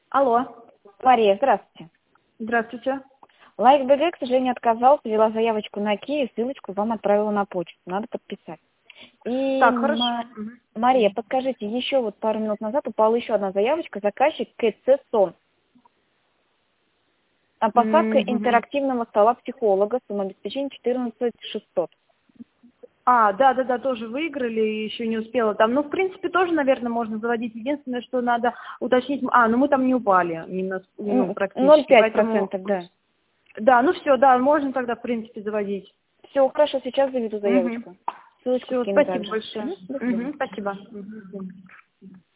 Алло. Мария, здравствуйте. Здравствуйте. Лайк БГ, к сожалению, отказался, вела заявочку на Киев, ссылочку вам отправила на почту, надо подписать. И, Так, хорошо. Мария, подскажите, еще вот пару минут назад упала еще одна заявочка, заказчик КЦ СОН. А посадка интерактивного стола психолога, самообеспечение 14 600. Да, тоже выиграли, еще не успела там. Ну, в принципе, тоже, наверное, можно заводить. Единственное, что надо уточнить. Ну мы там не упали, практически. 0,5%, да. Да, ну все, да, можно тогда, в принципе, заводить. Все, хорошо, сейчас заведу заявочку. Ссылочку Все, скину спасибо также. большое. До свидания. Спасибо.